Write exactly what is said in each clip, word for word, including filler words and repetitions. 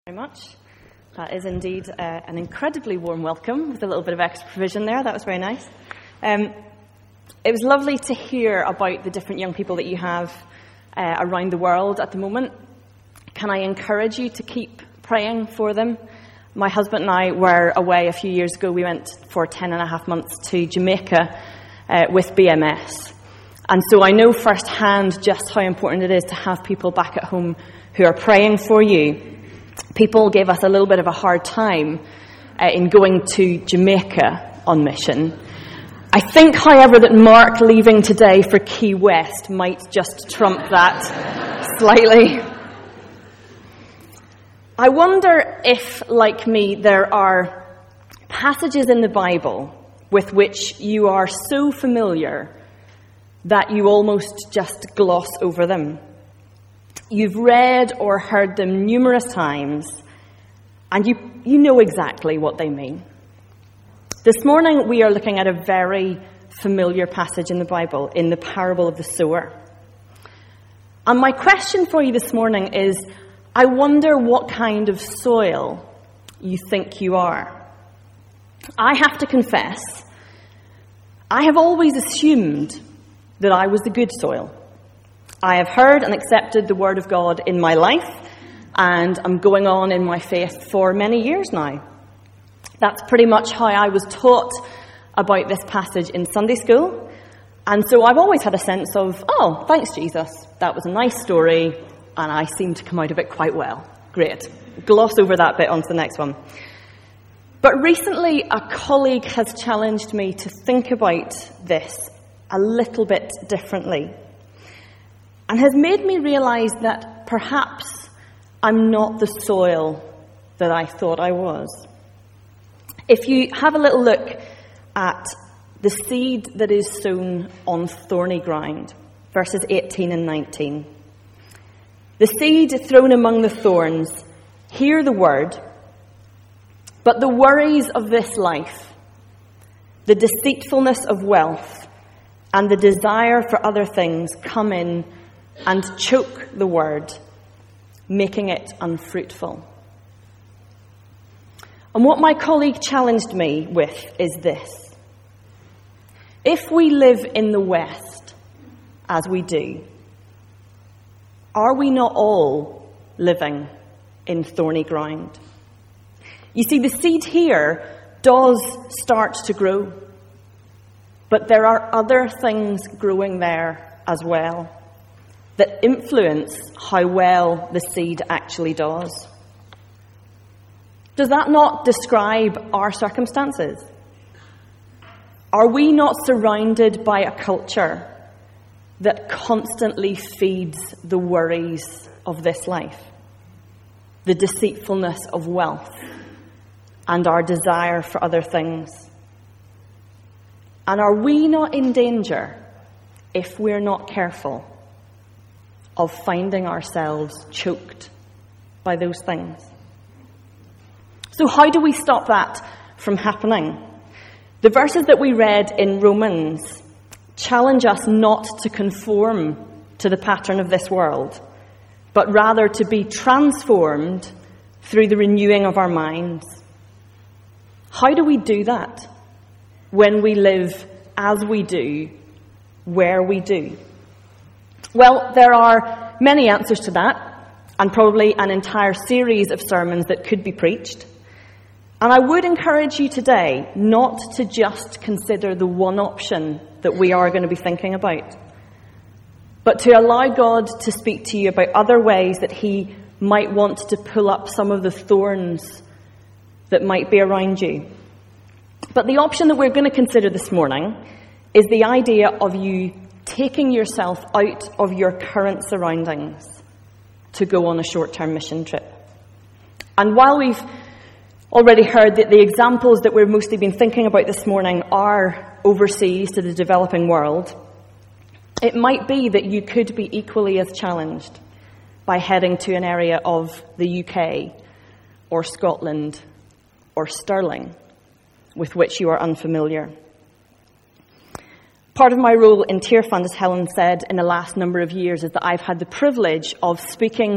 Very much. That is indeed uh, an incredibly warm welcome with a little bit of extra provision there. That was very nice. Um, it was lovely to hear about the different young people that you have uh, around the world at the moment. Can I encourage you to keep praying for them? My husband and I were away a few years ago. We went for ten and a half months to Jamaica uh, with B M S. And so I know firsthand just how important it is to have people back at home who are praying for you. People gave us a little bit of a hard time uh, in going to Jamaica on mission. I think, however, that Mark leaving today for Key West might just trump that slightly. I wonder if, like me, there are passages in the Bible with which you are so familiar that you almost just gloss over them. You've read or heard them numerous times, and you, you know exactly what they mean. This morning, we are looking at a very familiar passage in the Bible, in the parable of the sower. And my question for you this morning is, I wonder what kind of soil you think you are. I have to confess, I have always assumed that I was the good soil. I have heard and accepted the Word of God in my life, and I'm going on in my faith for many years now. That's pretty much how I was taught about this passage in Sunday school, and so I've always had a sense of, oh, thanks Jesus, that was a nice story, and I seem to come out of it quite well. Great. Gloss over that bit onto the next one. But recently, a colleague has challenged me to think about this a little bit differently, and has made me realize that perhaps I'm not the soil that I thought I was. If you have a little look at the seed that is sown on thorny ground, verses eighteen and nineteen. The seed thrown among the thorns, hear the word, but the worries of this life, the deceitfulness of wealth, and the desire for other things come in and choke the word, making it unfruitful. And what my colleague challenged me with is this. If we live in the West, as we do, are we not all living in thorny ground? You see, the seed here does start to grow, but there are other things growing there as well that influence how well the seed actually does. Does that not describe our circumstances? Are we not surrounded by a culture that constantly feeds the worries of this life, the deceitfulness of wealth, and our desire for other things? And are we not in danger, if we're not careful, of finding ourselves choked by those things? So how do we stop that from happening? The verses that we read in Romans challenge us not to conform to the pattern of this world, but rather to be transformed through the renewing of our minds. How do we do that when we live as we do, where we do? Well, there are many answers to that, and probably an entire series of sermons that could be preached. And I would encourage you today not to just consider the one option that we are going to be thinking about, but to allow God to speak to you about other ways that he might want to pull up some of the thorns that might be around you. But the option that we're going to consider this morning is the idea of you taking yourself out of your current surroundings to go on a short-term mission trip. And while we've already heard that the examples that we've mostly been thinking about this morning are overseas to the developing world, it might be that you could be equally as challenged by heading to an area of the U K or Scotland or Stirling with which you are unfamiliar. Part of my role in Tear Fund, as Helen said, in the last number of years, is that I've had the privilege of speaking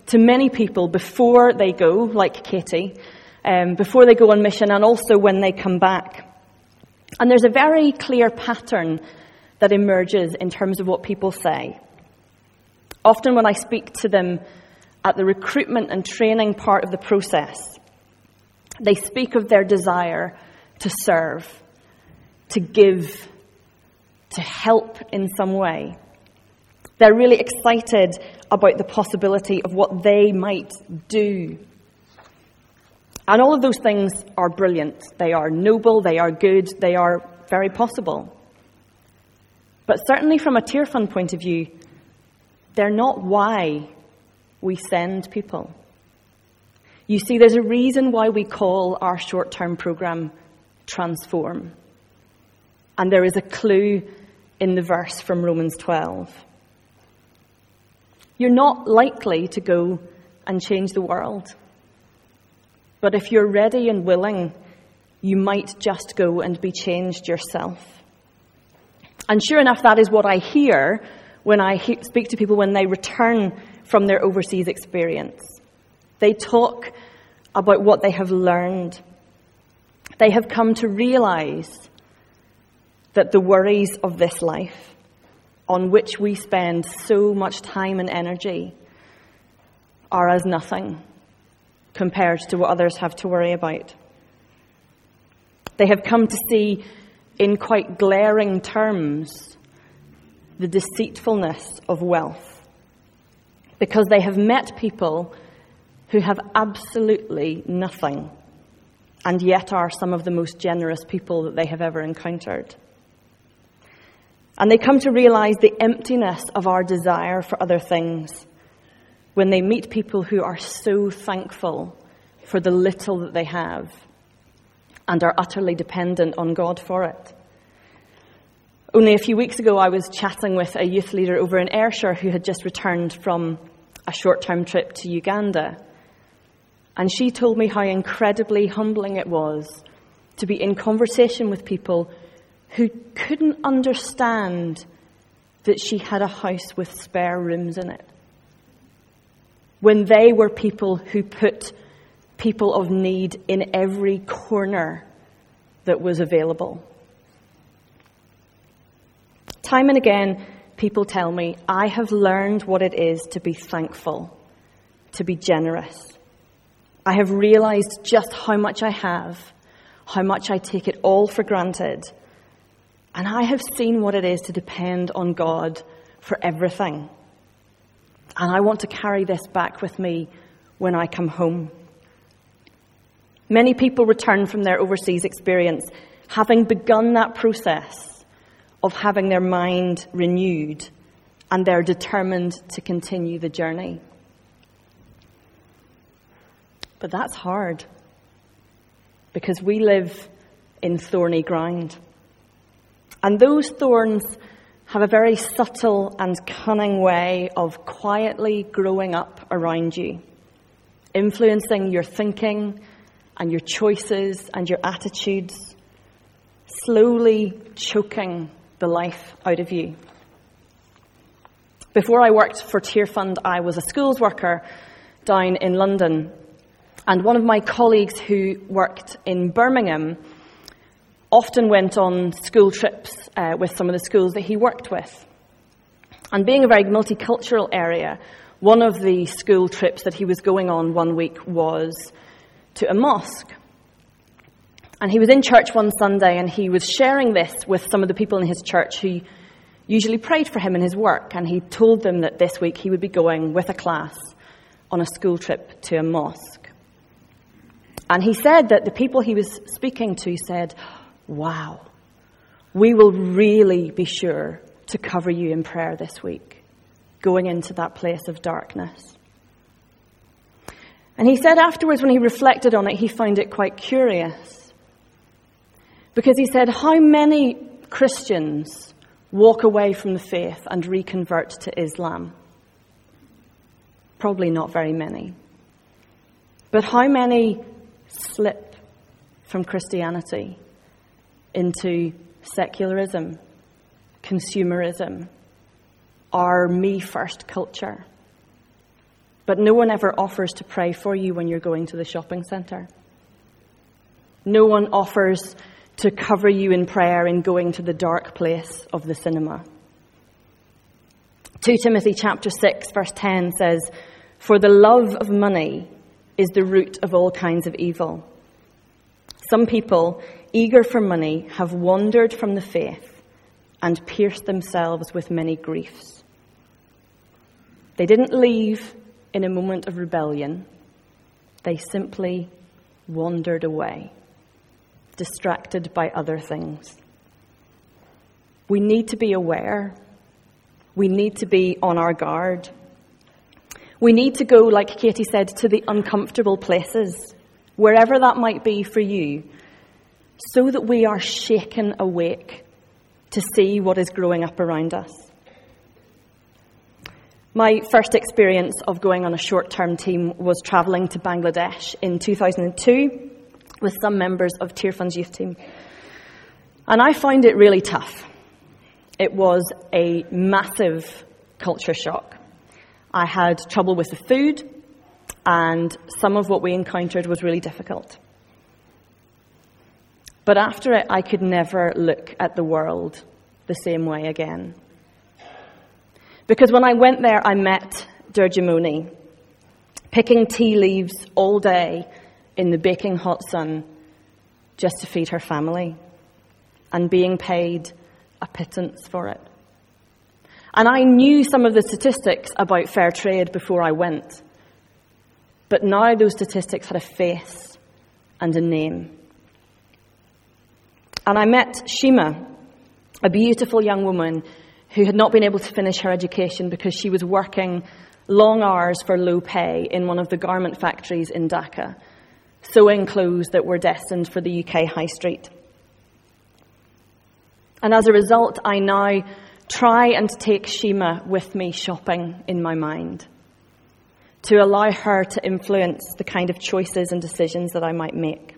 to many people before they go, like Katie, um, before they go on mission, and also when they come back. And there's a very clear pattern that emerges in terms of what people say. Often when I speak to them at the recruitment and training part of the process, they speak of their desire to serve, to give, to help in some way. They're really excited about the possibility of what they might do. And all of those things are brilliant. They are noble, they are good, they are very possible. But certainly from a Tear Fund point of view, they're not why we send people. You see, there's a reason why we call our short-term program Transform. And there is a clue in the verse from Romans twelve. You're not likely to go and change the world. But if you're ready and willing, you might just go and be changed yourself. And sure enough, that is what I hear when I he- speak to people when they return from their overseas experience. They talk about what they have learned. They have come to realize that the worries of this life, on which we spend so much time and energy, are as nothing compared to what others have to worry about. They have come to see in quite glaring terms the deceitfulness of wealth, because they have met people who have absolutely nothing and yet are some of the most generous people that they have ever encountered. And they come to realize the emptiness of our desire for other things when they meet people who are so thankful for the little that they have and are utterly dependent on God for it. Only a few weeks ago, I was chatting with a youth leader over in Ayrshire who had just returned from a short-term trip to Uganda. And she told me how incredibly humbling it was to be in conversation with people who couldn't understand that she had a house with spare rooms in it, when they were people who put people of need in every corner that was available. Time and again, people tell me, I have learned what it is to be thankful, to be generous. I have realized just how much I have, how much I take it all for granted. And I have seen what it is to depend on God for everything. And I want to carry this back with me when I come home. Many people return from their overseas experience having begun that process of having their mind renewed, and they're determined to continue the journey. But that's hard, because we live in thorny ground. And those thorns have a very subtle and cunning way of quietly growing up around you, influencing your thinking and your choices and your attitudes, slowly choking the life out of you. Before I worked for Tear Fund, I was a schools worker down in London. And one of my colleagues who worked in Birmingham often went on school trips uh, with some of the schools that he worked with. And being a very multicultural area, one of the school trips that he was going on one week was to a mosque. And he was in church one Sunday, and he was sharing this with some of the people in his church who usually prayed for him in his work. And he told them that this week he would be going with a class on a school trip to a mosque. And he said that the people he was speaking to said, wow, we will really be sure to cover you in prayer this week, going into that place of darkness. And he said afterwards, when he reflected on it, he found it quite curious. Because he said, how many Christians walk away from the faith and reconvert to Islam? Probably not very many. But how many slip from Christianity into secularism, consumerism, our me-first culture? But no one ever offers to pray for you when you're going to the shopping centre. No one offers to cover you in prayer in going to the dark place of the cinema. Second Timothy chapter six verse ten says, "For the love of money is the root of all kinds of evil. Some people, eager for money, have wandered from the faith and pierced themselves with many griefs." They didn't leave in a moment of rebellion. They simply wandered away, distracted by other things. We need to be aware. We need to be on our guard. We need to go, like Katie said, to the uncomfortable places, wherever that might be for you, so that we are shaken awake to see what is growing up around us. My first experience of going on a short-term team was travelling to Bangladesh in two thousand two with some members of Tearfun's youth team. And I found it really tough. It was a massive culture shock. I had trouble with the food, and some of what we encountered was really difficult. But after it, I could never look at the world the same way again. Because when I went there, I met Durjamoni, picking tea leaves all day in the baking hot sun just to feed her family, and being paid a pittance for it. And I knew some of the statistics about fair trade before I went, but now those statistics had a face and a name. And I met Shima, a beautiful young woman who had not been able to finish her education because she was working long hours for low pay in one of the garment factories in Dhaka, sewing clothes that were destined for the U K high street. And as a result, I now try and take Shima with me shopping in my mind, to allow her to influence the kind of choices and decisions that I might make.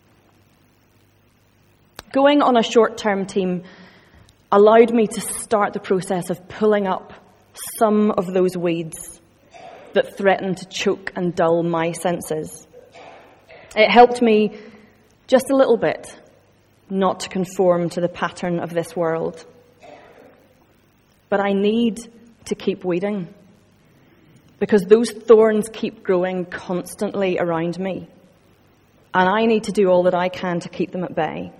Going on a short-term team allowed me to start the process of pulling up some of those weeds that threaten to choke and dull my senses. It helped me just a little bit not to conform to the pattern of this world. But I need to keep weeding, because those thorns keep growing constantly around me, and I need to do all that I can to keep them at bay.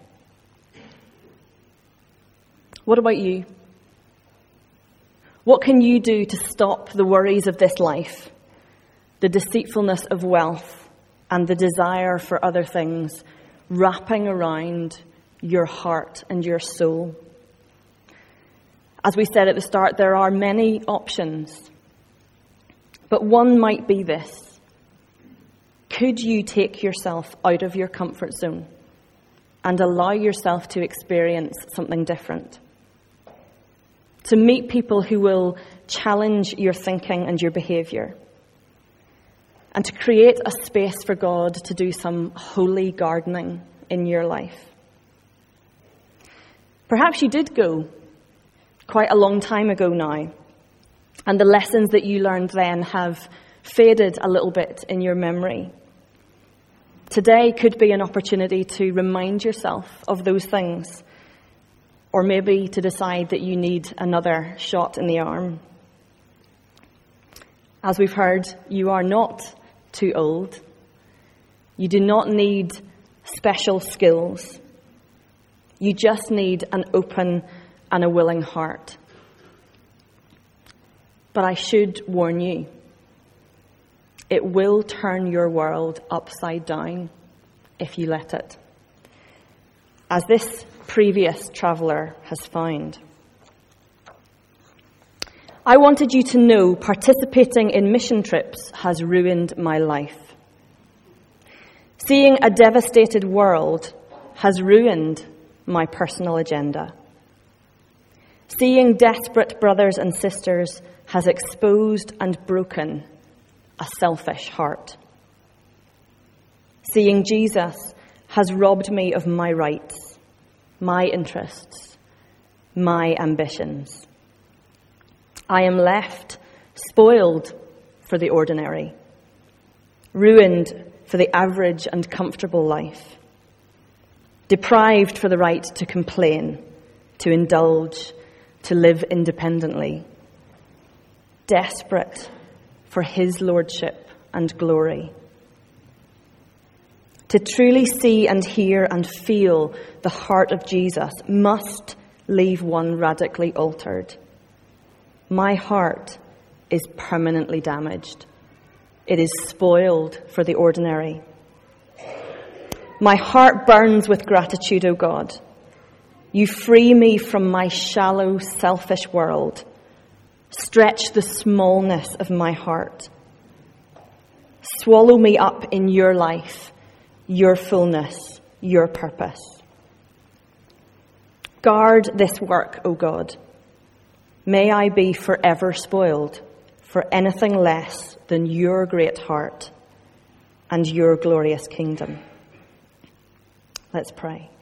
What about you? What can you do to stop the worries of this life, the deceitfulness of wealth, and the desire for other things wrapping around your heart and your soul? As we said at the start, there are many options, but one might be this. Could you take yourself out of your comfort zone and allow yourself to experience something different? To meet people who will challenge your thinking and your behaviour, and to create a space for God to do some holy gardening in your life. Perhaps you did go quite a long time ago now, and the lessons that you learned then have faded a little bit in your memory. Today could be an opportunity to remind yourself of those things, or maybe to decide that you need another shot in the arm. As we've heard, you are not too old. You do not need special skills. You just need an open and a willing heart. But I should warn you, it will turn your world upside down if you let it, as this previous traveller has found. I wanted you to know participating in mission trips has ruined my life. Seeing a devastated world has ruined my personal agenda. Seeing desperate brothers and sisters has exposed and broken a selfish heart. Seeing Jesus has robbed me of my rights, my interests, my ambitions. I am left spoiled for the ordinary, ruined for the average and comfortable life, deprived for the right to complain, to indulge, to live independently, desperate for his lordship and glory. To truly see and hear and feel the heart of Jesus must leave one radically altered. My heart is permanently damaged. It is spoiled for the ordinary. My heart burns with gratitude, O God. You free me from my shallow, selfish world. Stretch the smallness of my heart. Swallow me up in your life, your fullness, your purpose. Guard this work, O God. May I be forever spoiled for anything less than your great heart and your glorious kingdom. Let's pray.